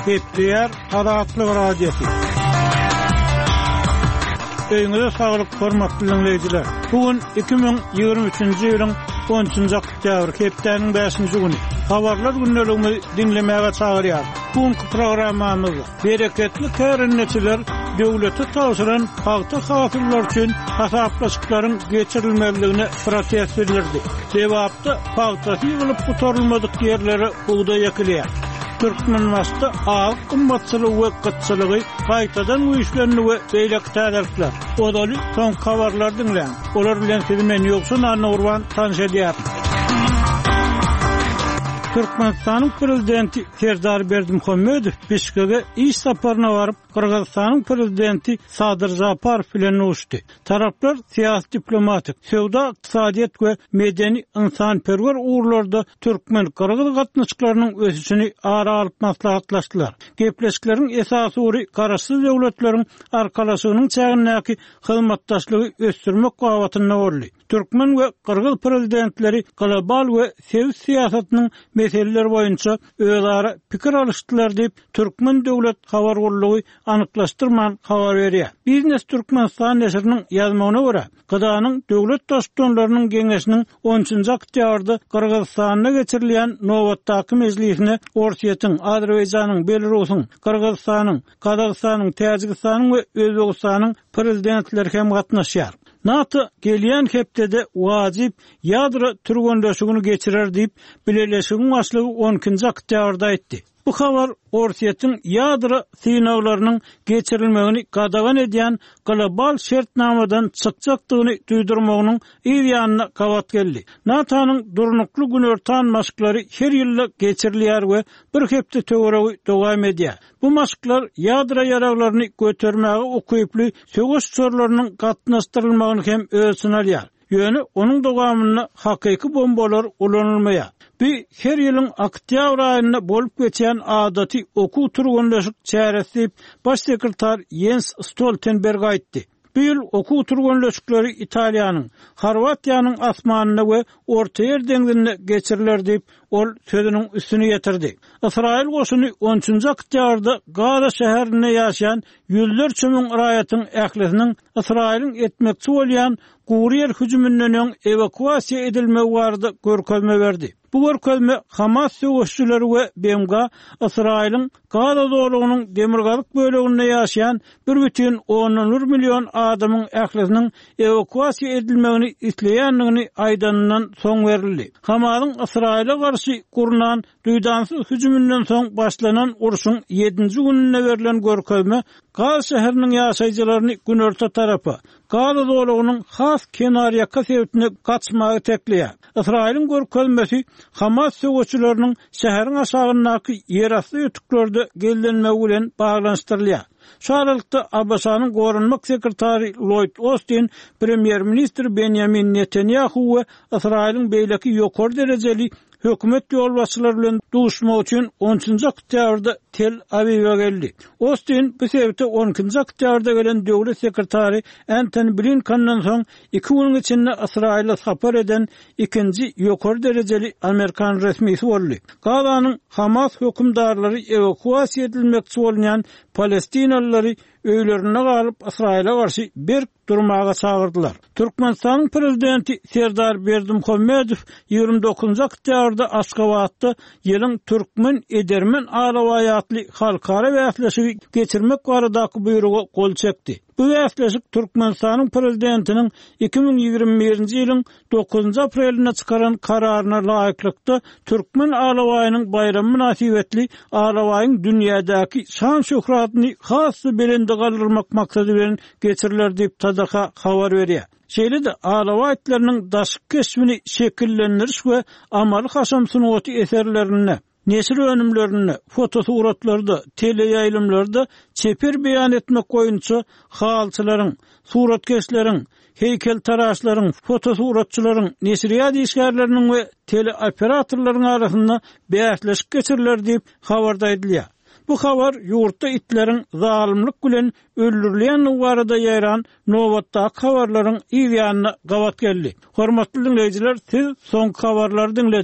Gepleyer Adatlyk radiosu. Öňüňizde saglyk hormatly dinleýijiler. Bugün 2023-nji ýylyň 10-njy oktýabr, hepdeniň 5-nji güni. Habarlar günneligini dinlemäge çagyrýar. Bugünkü programmamyzda bereketli kärinneçiler döwlete taşyran hagty hasyllar üçin hasaplaşyklaryň geçirilmeligine protest edildi. Sebäpde hagty ýylyp gutarylmadyk ýerlere buğday ekilýär. Türkmenistanda ağ kımmatçılığı ve kıtçılığı qaytadan uyuşlanı ve beylek täderler. Odaly son habarlar dinleyin. Olar bilen sizimen ýoksa Nanna Urban tanış edýär. Türkmenistanyň prezidenti Serdar Berdimuhammedow Bişkekge iş saparyna baryp Kyrgyzstanyň prezidenti Sadyr Japarow bilen uçdy. Taraplar siýasy diplomatik, sowda, iqtisadiýat we medeni insanperwer uğurlarda türkmen-kyrgyz gatnaşyklarynyň ösüşini ara alyp maslahatlaşdylar. Gepleşikleriň esasy ury garaşsyz döwletleriň arkalaşygynyň çägindäki hyzmatdaşlygy ösdürmek gawatyna boldy. Türkmen we Kyrgyz prezidentleri global we sews siýasatynyň meseleleri boýunça özara pikir alışdylar diýip Türkmen döwlet habar gurulugy anyklaşdyrman habar berýär. Biznes Türkmenistan näşriniň ýazmagyna görä, Gydanyň döwlet daşdonlarynyň geňeşiniň 10-njy oktýabrda Kyrgyzstanda geçirilýän nowatdaky mejlisine Orsiýetiň, Azerbaýjanyň, Belarusyň, Kyrgyzstanyň, Kazakstanyň, Täjikistanyň we Özbegistanyň prezidentleri hem gatnaşýar. NATO gelýän hepdede wajyp ýadro türgünleşigini geçirer diýip bileleşigiň başlygy 10-njy oktýabrda aýtdy. Bu habar Orsiýetiň ýadro synaglarynyň geçirilmegini gadagan edýän global şertnamadan çykjakdygyny duýdurmagynyň ýa-da gawat geldi. NATO'nyň durnukly günörtan maşklary her ýyl geçirilýär we bir hepde töweregi dowam edýär. Bu maşklar ýadro ýaraglaryny götermäge okyply söwüş sorlarynyň gatnaşdyrylmagyny hem ölçüne alýar. Ýöne onuň dowamyna hakyky bombalar ulanylmaýar. Bir her ýylyň oktýabr aýynda bolup geçen adaty oku turgunlaşyk çäresi baş sekretar Jens Stoltenberg aýtdy. Bu ýyl oku turgunlaşykları Italiýanyň, Horwatiýanyň asmanyna we Orta Ýer deňzine geçiriler diýip ol sözüniň üstüne ýetirdi. Israil goşuny 10-njy oktýabrda Gaza şäherinde ýaşaýan ýüzlerçe müň raýatyň ählisiniň Israilin etmekçi bolýan Guriyer hüjümünden evakuasiýa edilmegi barada görkezme berdi. Bu görkezme Hamas söwüşçüleri we BMG Israilin Gaza dowlatynyň demirgazyk böleginde ýaşaýan 1,10 milyon adamyň ählisiniň evakuasiýa edilmegini isleýänligini aýdanyndan soň berildi. Hamasyň Israila garşy gurulan duýdansyz hüjümünden soň başlanan uruşyň 7-nji gününe berilen görkezme Gaza şäheriniň ýaşaýjylaryny günörtä tarapy Gaza dowlatynyň has kenarýaka sebäpine gaçmagy tekleýär. Israilin görkezmesi Hamas söwüşçüleriniň şäheriň aşagyndaky ýerasty ýetiklerde gellenmegi bilen baglanşdyrylýar. Şu aralykda Abbasanyň gorunmak sekretary Lloyd Austin, Premier Minister Benjamin Netanyahu we Israilin beýleki ýokary derejeli hökümet ýolbaşçylary bilen duşmak üçin 10-njy oktýabrda Tel Aviv'e geldi. Austin bu sebäpde 10-njy oktýabrda gelen döwlet sekretary Antony Blinken'dan soň 2 gün içinde Israil'e sapar eden ikinci ýokary derejeli Amerikan resmisi boldy. Gazanyň Hamas hökümdarlary evakuasiýa edilmekçi bolýan Palestinalylary öýlerine galyp Israil'e garşy bir durmaga çagyrdylar. Türkmenistanyň prezidenti Serdar Berdimuhammedow 29 oktýabrda Aşgabatda ýylyň türkmen edermen alawaýatly halkara wäsleşigi geçirmek baradaky buýrugy gol çekdi. Bu wäsleşik Türkmenistanyň prezidentiniň 2021-nji ýylyň 9 aprelinde çykaran kararyna laýyklykda türkmen alawaýynyň bayramy münasibetli alawaýyň dünýädäki şan şöhratyny has belende galdyrmak maksady bilen geçiriler diýip Tadaka habar berýär. Şeýle de alawaýytlarynyň daşyk kesmini şekillendiriş we amaly haşam sunuwaty eserlerine, nesir önümlerine, fotosuratlarda, teleýaýlymlarda çeper beýan etmek boýunça halçylaryň, suratkeşleriň, heykeltaraşlaryň, fotosuratçylaryň, nesiriýat işgärleriniň we teleoperatorlaryň arasynda bäsleşik geçiriler diýip habarda edilýär. Bu habar ýurtda itleriň zalymlyk bilen öldürilýän barada ýaran nowatdaky habarlaryň ýa-da gawat geldi. Hormatly dinleýijiler, siz soňky habarlary